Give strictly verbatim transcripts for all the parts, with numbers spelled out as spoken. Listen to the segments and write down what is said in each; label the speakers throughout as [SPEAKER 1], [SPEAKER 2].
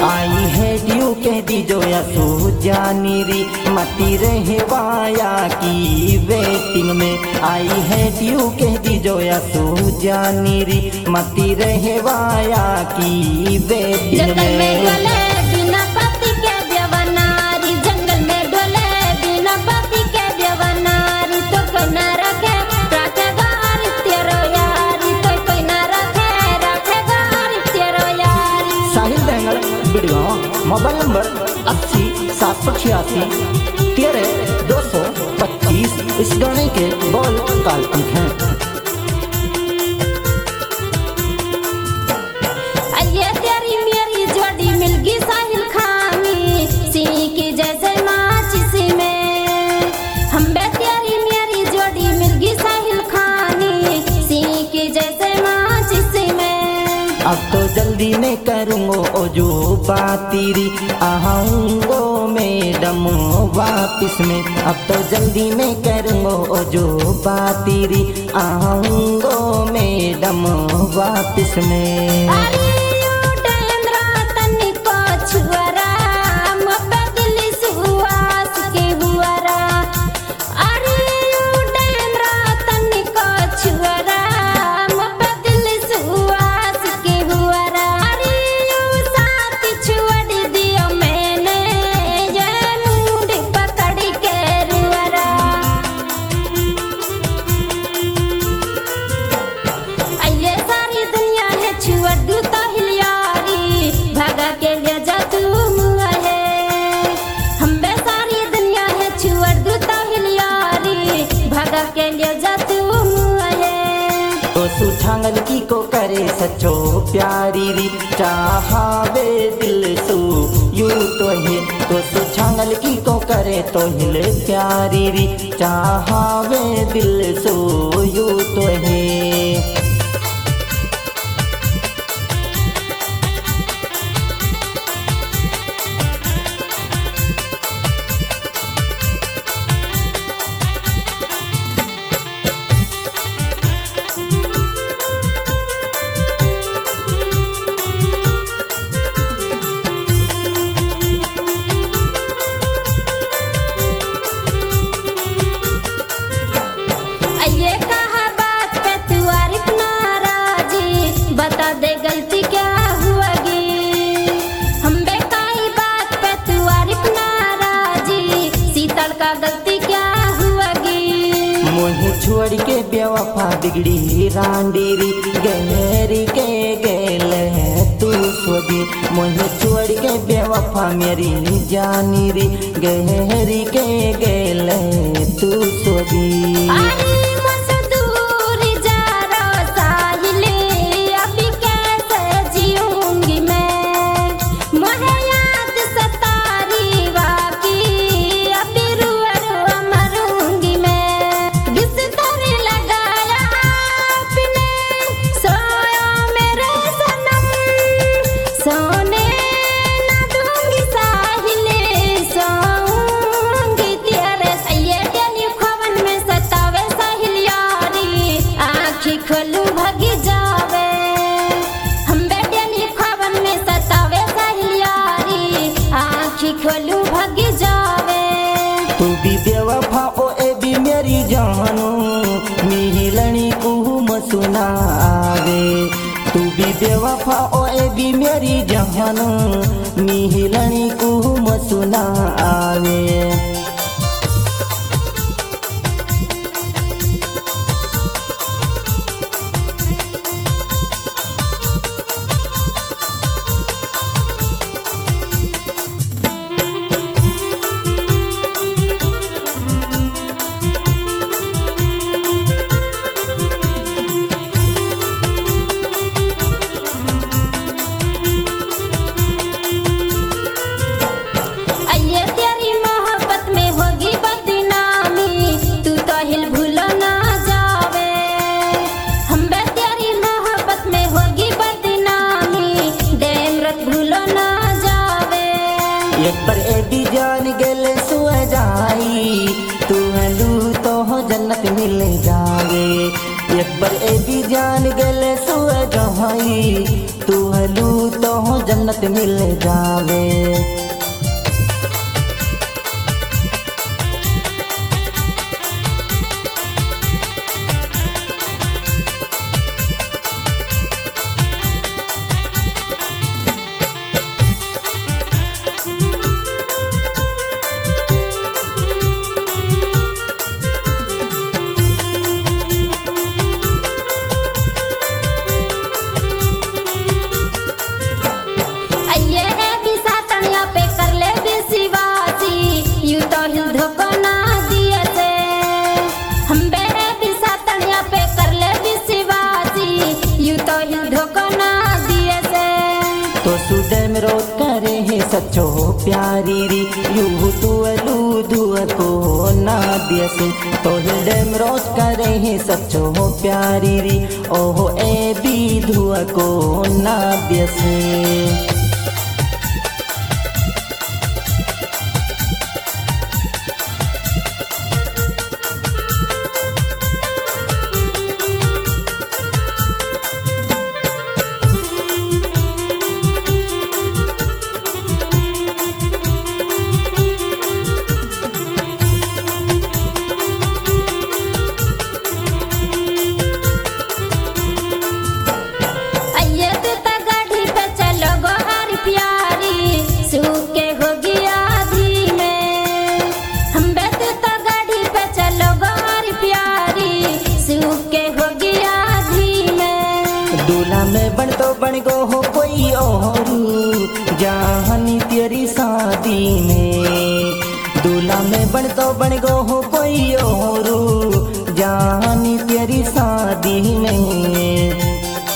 [SPEAKER 1] आई है ड्यू कह दी जो या सो जानी री मती रहे वाया की वेटिंग में। आई है ड्यू कह दी जो या सो जानी री मती रहे वाया की वेटिंग में। मोबाइल नंबर अस्सी सात सौ छियासी तेरह दो सौ पच्चीस। इस गाने के बोल काल्पनिक हैं।
[SPEAKER 2] ये तेरी मेरी जोड़ी मिल गई साहिल खानी सी की जैसे माचिस में। हम बे तेरी मेरी जोड़ी मिल गई साहिल खानी सी की जैसे माचिस में।
[SPEAKER 1] अब तो जल्दी मैं करूँगो ओ जो बातीरी आऊँगो मैडम वापिस में। अब तो जल्दी मैं करूँगो ओ जो बातीरी आऊँगो मैडम वापिस में। छांगल की को करे सचो प्यारी री चाहावे दिल सू यू तो है। तो सु छांगल की को करे तो हिल प्यारी री चाहावे दिल सू यू तो है। छोड़ के बेवफा बिगड़ी रांडीरी गहरी के गेल तू सोगी। मुझे छोड़ के बेवफा मेरी जानी री गहरी के गेल तू सोगी। तू भी बेवफा ओ ए भी मेरी जानू मिलनी को मसुनावे। तू भी बेवफा ओ ए भी मेरी जानू मिलनी को मसुनावे। एक पर ए भी जान गेले सुआ जाई तू हलू तो हो जन्नत मिल जावे। एक पर ए भी जान गेले सुआ जाई तू हलू तो जन्नत मिल जावे। तो सुदय में रोज करे है सच्चो प्यारी री यू तू अलू धुआ को ना दिया से। तो हृदय में रोज करे है सच्चो प्यारी री ओहो ए भी धुआ को ना दिया से। दूल्हा में बन तो बन गो हो कोई और जहानी तेरी शादी में। दूल्हा में बन तो बन गो हो कोई और जहानी तेरी शादी में।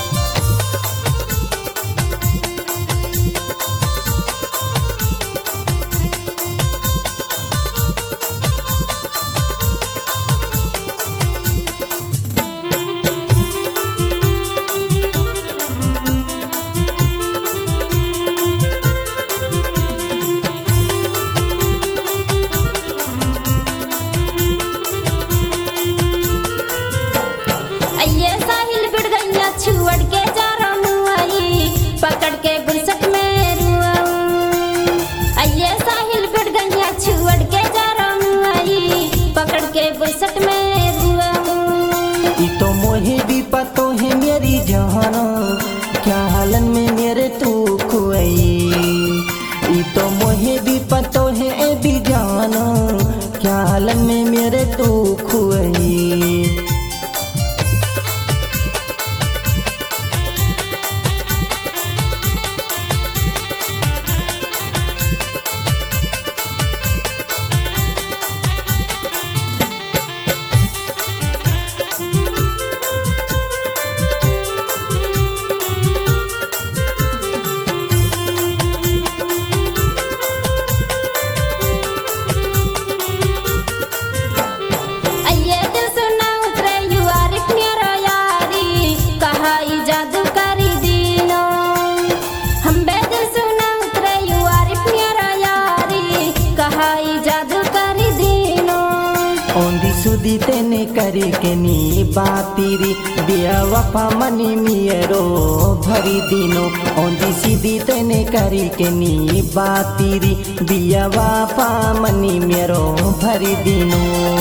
[SPEAKER 2] छुअड़ के जा रही पकड़ के गुलसट में रुआऊं। अये साहिल बिड़ गैया छुअड़ के जा रही पकड़ के गुलसट में रुआऊं।
[SPEAKER 1] ई तो मोहे भी पतो है मेरी जान क्या हालन में मेरे तू खुआई। ई तो मोहे भी पतो है ए भी जान क्या हालन में मेरे तू खुआई। ओंदी सुदी तेने करे के नी बातीरी बिया वफा मनी मियरो भरी दिनो। ओंदी सीधी तेने करे के नी बातीरी बिया वफा मनी मियरो भरी दिनो।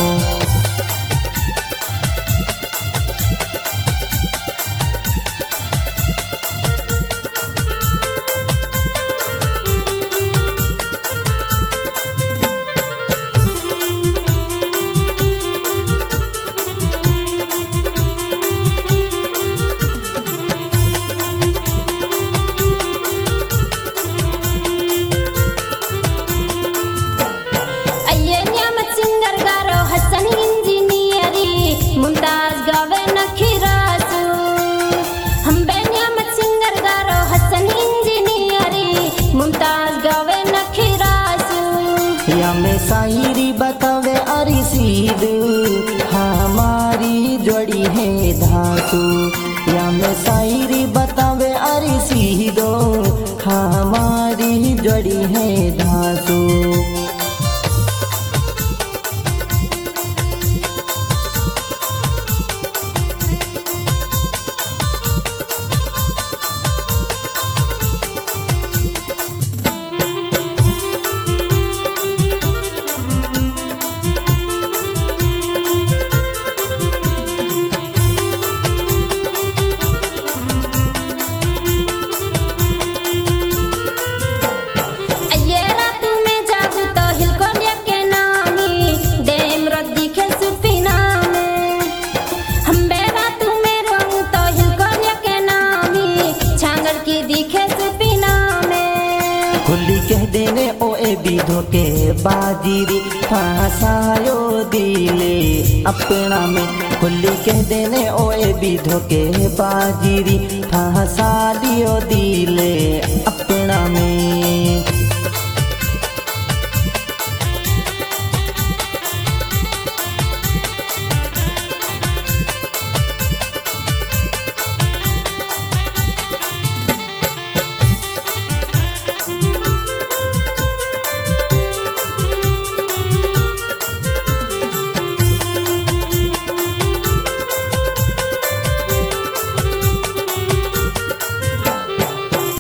[SPEAKER 1] या में शायरी बतावे अरी सीध हमारी जोड़ी है धातु। या में शायरी बतावे अरी सीधो हमारी जोड़ी है धातु। खुली कह देने ओ ए विधो के बाजीरी फंसायो दिले अपना में खुली कह देने ओ ए विधो के बाजीरी फंसा दियो दिले अपना में।